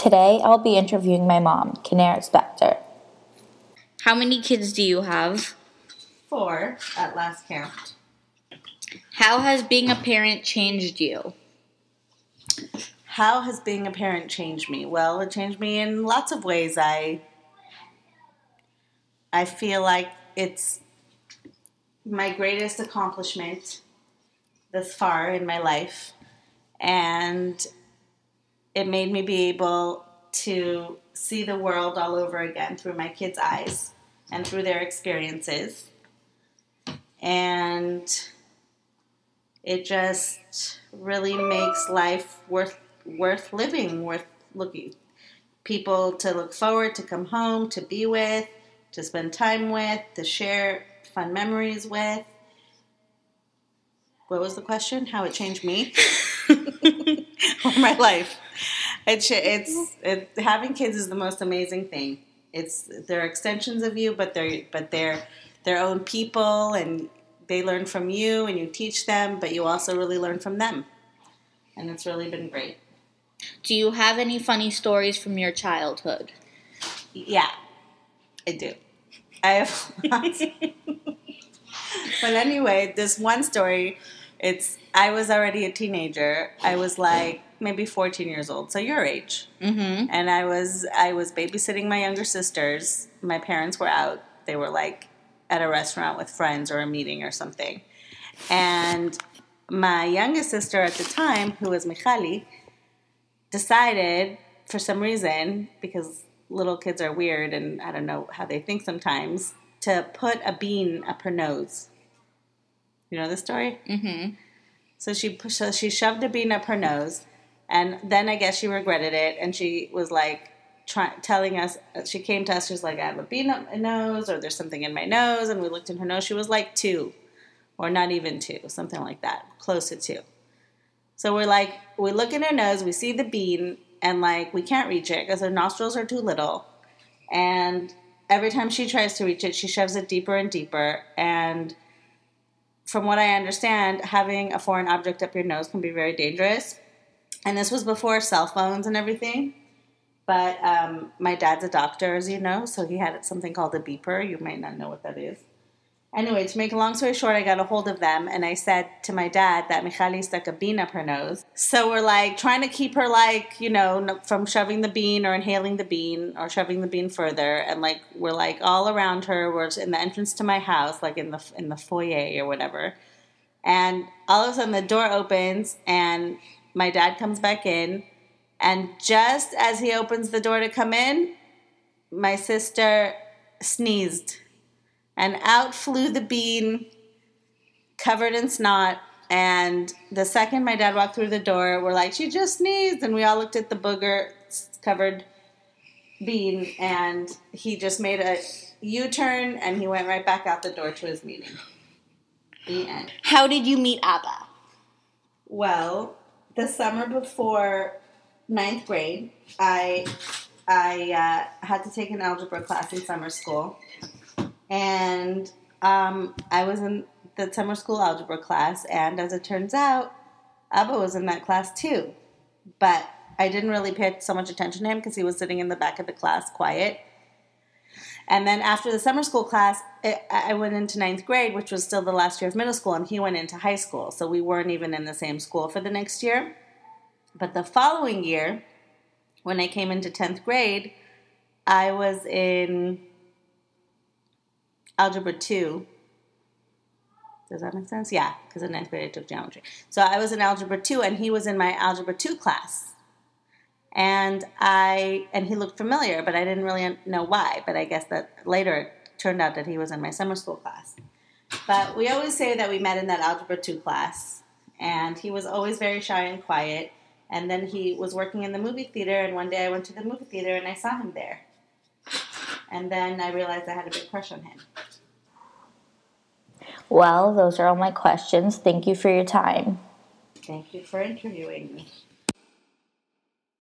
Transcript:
today I'll be interviewing my mom, Kinara Spector. How many kids do you have? 4 at last count. How has being a parent changed you? How has being a parent changed me? Well, it changed me in lots of ways. I feel like it's my greatest accomplishment thus far in my life. And it made me be able to see the world all over again through my kids' eyes and through their experiences. And it just really makes life worth living, worth looking. People to look forward, to come home, to be with, to spend time with, to share fun memories with. What was the question? How it changed me? Or my life? Having kids is the most amazing thing. They're extensions of you, but they're their own people, and they learn from you, and you teach them, but you also really learn from them, and it's really been great. Do you have any funny stories from your childhood? Yeah, I do. I have lots. But anyway, this one story, I was already a teenager. I was like maybe 14 years old, so your age. Mm-hmm. And I was babysitting my younger sisters. My parents were out. They were like at a restaurant with friends or a meeting or something. And my youngest sister at the time, who was Michali, decided for some reason, because little kids are weird and I don't know how they think sometimes, to put a bean up her nose. You know the story? Mm-hmm. So she shoved a bean up her nose, and then I guess she regretted it, and she was like telling us, she came to us, she was like, I have a bean up my nose, or there's something in my nose, and we looked in her nose. She was like 2, or not even 2, something like that, close to 2. So we're like, we look in her nose, we see the bean, and like we can't reach it because her nostrils are too little, and every time she tries to reach it, she shoves it deeper and deeper, and from what I understand, having a foreign object up your nose can be very dangerous. And this was before cell phones and everything. But my dad's a doctor, as you know, so he had something called a beeper. You might not know what that is. Anyway, to make a long story short, I got a hold of them, and I said to my dad that Michali stuck a bean up her nose. So we're like trying to keep her like, you know, from shoving the bean or inhaling the bean or shoving the bean further. And like we're like all around her. We're in the entrance to my house, like in the foyer or whatever. And all of a sudden the door opens and my dad comes back in. And just as he opens the door to come in, my sister sneezed. And out flew the bean, covered in snot. And the second my dad walked through the door, we're like, she just sneezed. And we all looked at the booger-covered bean. And he just made a U-turn, and he went right back out the door to his meeting. The end. How did you meet Abba? Well, the summer before 9th grade, I had to take an algebra class in summer school. And I was in the summer school algebra class, and as it turns out, Abba was in that class too. But I didn't really pay so much attention to him because he was sitting in the back of the class quiet. And then after the summer school class, I went into 9th grade, which was still the last year of middle school, and he went into high school. So we weren't even in the same school for the next year. But the following year, when I came into 10th grade, I was in Algebra 2. Does that make sense? Yeah, because in 9th grade I took geometry. So I was in Algebra 2, and he was in my Algebra 2 class. And he looked familiar, but I didn't really know why. But I guess that later it turned out that he was in my summer school class. But we always say that we met in that Algebra 2 class. And he was always very shy and quiet. And then he was working in the movie theater, and one day I went to the movie theater and I saw him there. And then I realized I had a big crush on him. Well, those are all my questions. Thank you for your time. Thank you for interviewing me.